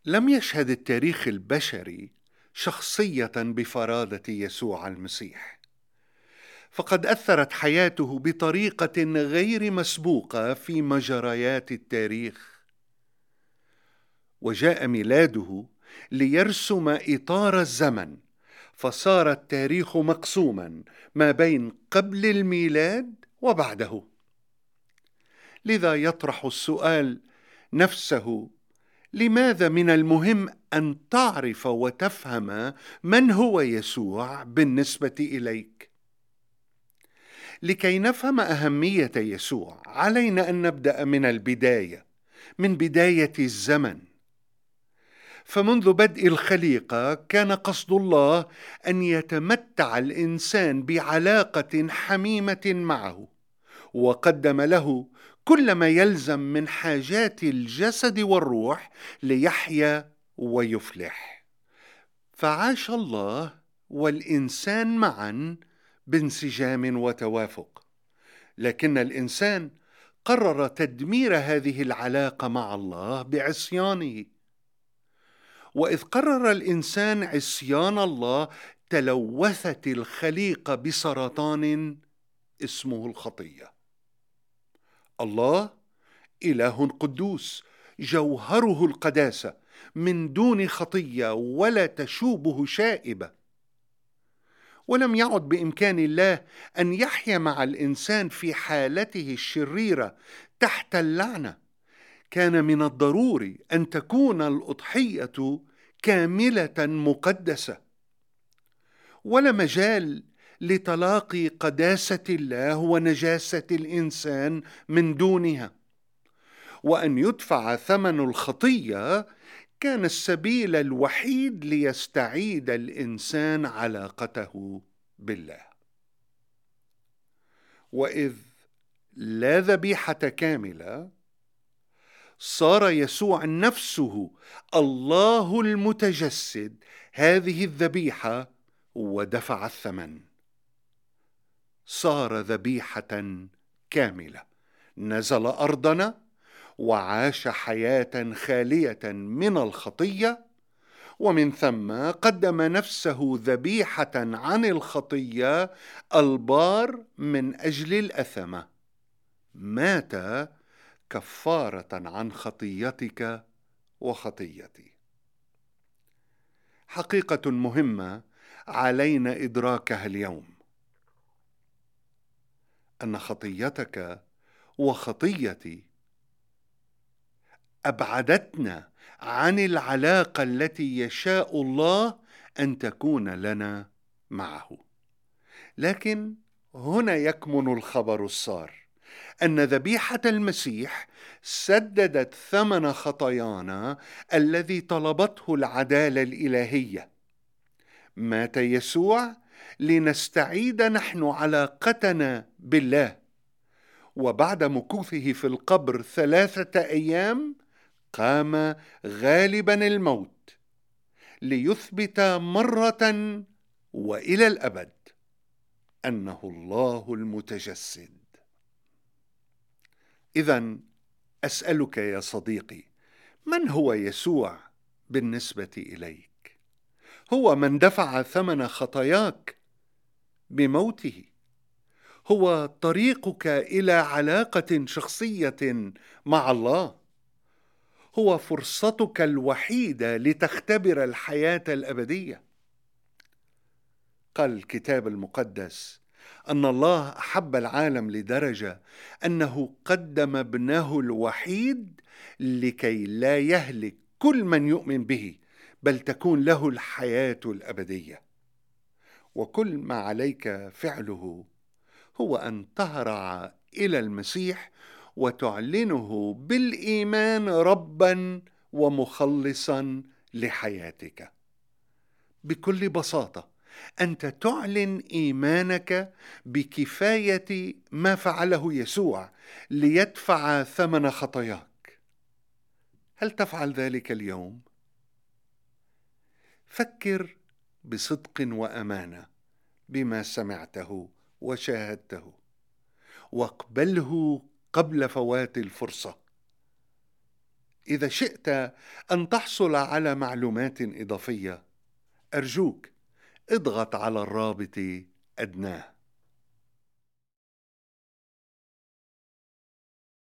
لم يشهد التاريخ البشري شخصية بفرادة يسوع المسيح، فقد أثرت حياته بطريقة غير مسبوقة في مجريات التاريخ، وجاء ميلاده ليرسم إطار الزمن، فصار التاريخ مقسوما ما بين قبل الميلاد وبعده. لذا يطرح السؤال نفسه: لماذا من المهم أن تعرف وتفهم من هو يسوع بالنسبة إليك؟ لكي نفهم أهمية يسوع علينا أن نبدأ من البداية، من بداية الزمن. فمنذ بدء الخليقة كان قصد الله أن يتمتع الإنسان بعلاقة حميمة معه، وقدم له كل ما يلزم من حاجات الجسد والروح ليحيا ويفلح. فعاش الله والإنسان معا بانسجام وتوافق، لكن الإنسان قرر تدمير هذه العلاقة مع الله بعصيانه. وإذ قرر الإنسان عصيان الله، تلوثت الخليقة بسرطان اسمه الخطية. الله إله قدوس جوهره القداسة من دون خطية ولا تشوبه شائبة، ولم يعد بإمكان الله أن يحيا مع الإنسان في حالته الشريرة تحت اللعنة. كان من الضروري أن تكون الأضحية كاملة مقدسة، ولا مجال لتلاقي قداسة الله ونجاسة الإنسان من دونها. وأن يدفع ثمن الخطية كان السبيل الوحيد ليستعيد الإنسان علاقته بالله. وإذ لا ذبيحة كاملة، صار يسوع نفسه الله المتجسد هذه الذبيحة ودفع الثمن. صار ذبيحة كاملة، نزل أرضنا وعاش حياة خالية من الخطية، ومن ثم قدم نفسه ذبيحة عن الخطية، البار من أجل الأثمة. مات كفارة عن خطيتك وخطيتي. حقيقة مهمة علينا إدراكها اليوم، أن خطيتك وخطيتي أبعدتنا عن العلاقة التي يشاء الله أن تكون لنا معه. لكن هنا يكمن الخبر السار، أن ذبيحة المسيح سددت ثمن خطايانا الذي طلبته العدالة الإلهية. مات يسوع لنستعيد نحن علاقتنا بالله، وبعد مكوثه في القبر 3 أيام قام غالبا الموت، ليثبت مرة وإلى الأبد أنه الله المتجسد. إذن أسألك يا صديقي، من هو يسوع بالنسبة إليك؟ هو من دفع ثمن خطاياك بموته، هو طريقك إلى علاقة شخصية مع الله، هو فرصتك الوحيدة لتختبر الحياة الأبدية. قال الكتاب المقدس أن الله أحب العالم لدرجة أنه قدم ابنه الوحيد لكي لا يهلك كل من يؤمن به، بل تكون له الحياة الأبدية. وكل ما عليك فعله هو أن تهرع إلى المسيح وتعلنه بالإيمان ربا ومخلصا لحياتك. بكل بساطة أنت تعلن إيمانك بكفاية ما فعله يسوع ليدفع ثمن خطاياك. هل تفعل ذلك اليوم؟ فكر بصدق وأمانة بما سمعته وشاهدته، واقبله قبل فوات الفرصة. إذا شئت أن تحصل على معلومات إضافية، أرجوك اضغط على الرابط أدناه.